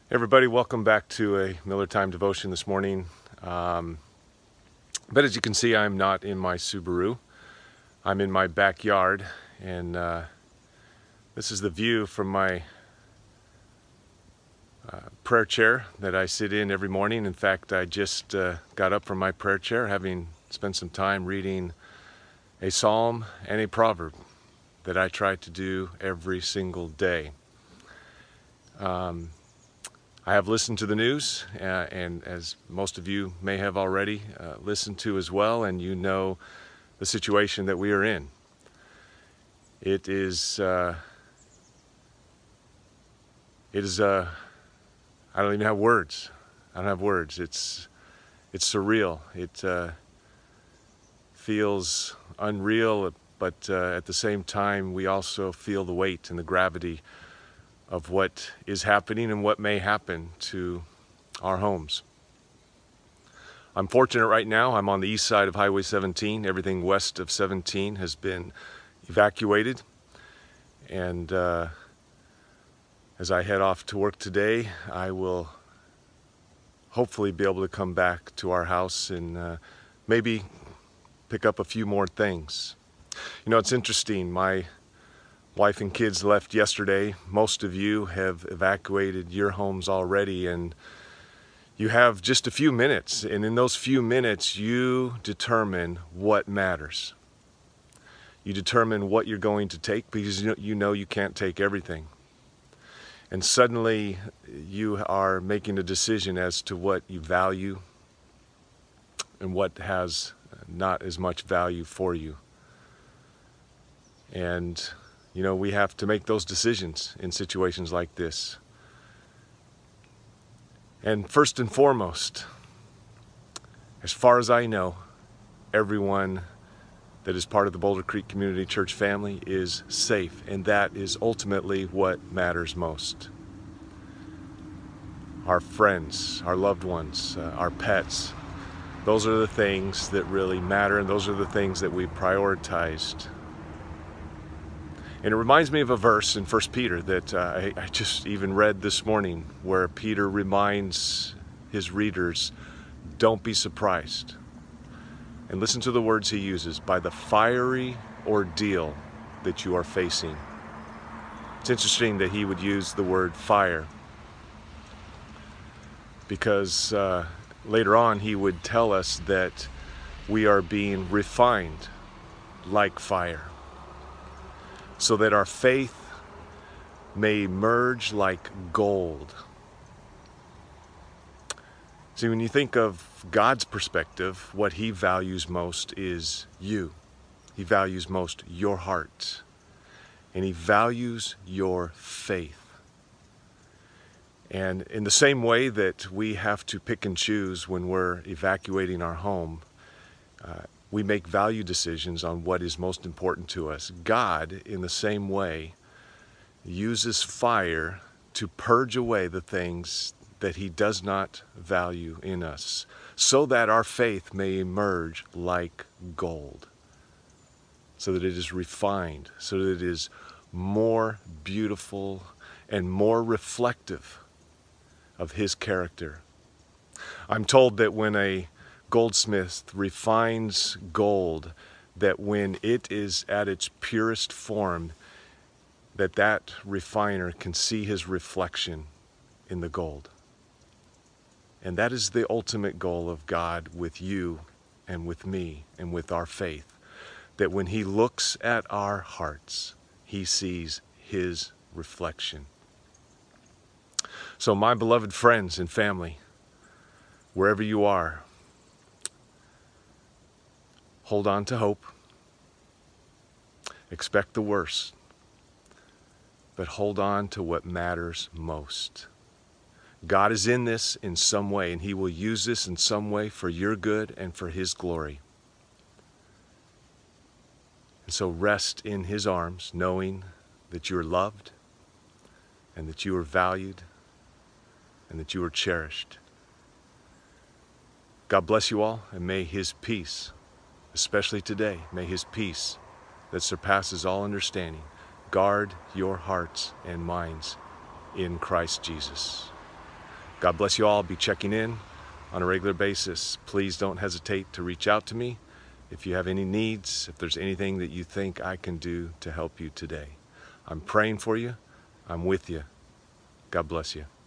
Everybody, welcome back to a Miller Time devotion this morning. But as you can see, I'm not in my Subaru. I'm in my backyard, and this is the view from my prayer chair that I sit in every morning. In fact, I just got up from my prayer chair, having spent some time reading a psalm and a proverb that I try to do every single day. I have listened to the news, and as most of you may have already listened to as well, and you know the situation that we are in. It is, I don't even have words. I don't have words. It's surreal. It feels unreal, but at the same time, we also feel the weight and the gravity of what is happening and what may happen to our homes. I'm fortunate right now. I'm on the east side of Highway 17. Everything west of 17 has been evacuated. And as I head off to work today, I will hopefully be able to come back to our house and maybe pick up a few more things. You know, it's interesting. My wife and kids left yesterday. Most of you have evacuated your homes already, and you have just a few minutes, and in those few minutes you determine what matters. You determine what you're going to take, because you know you can't take everything. And suddenly you are making a decision as to what you value and what has not as much value for you. And you know, we have to make those decisions in situations like this. And first and foremost, as far as I know, everyone that is part of the Boulder Creek Community Church family is safe, and that is ultimately what matters most. Our friends, our loved ones, our pets, those are the things that really matter, and those are the things that we prioritized. And it reminds me of a verse in 1 Peter that I just even read this morning, where Peter reminds his readers, don't be surprised. And listen to the words he uses, by the fiery ordeal that you are facing. It's interesting that he would use the word fire, because later on he would tell us that we are being refined like fire, so that our faith may emerge like gold. See, when you think of God's perspective, what He values most is you. He values most your heart. And He values your faith. And in the same way that we have to pick and choose when we're evacuating our home, we make value decisions on what is most important to us. God, in the same way, uses fire to purge away the things that He does not value in us, so that our faith may emerge like gold, so that it is refined, so that it is more beautiful and more reflective of His character. I'm told that when a goldsmith refines gold, that when it is at its purest form, that refiner can see his reflection in the gold. And that is the ultimate goal of God with you and with me and with our faith, that when He looks at our hearts, He sees His reflection. So my beloved friends and family, wherever you are, hold on to hope. Expect the worst, but hold on to what matters most. God is in this in some way, and He will use this in some way for your good and for His glory. And so rest in His arms, knowing that you are loved and that you are valued and that you are cherished. God bless you all, and may His peace, especially today, may His peace that surpasses all understanding guard your hearts and minds in Christ Jesus. God bless you all. I'll be checking in on a regular basis. Please don't hesitate to reach out to me if you have any needs, if there's anything that you think I can do to help you today. I'm praying for you. I'm with you. God bless you.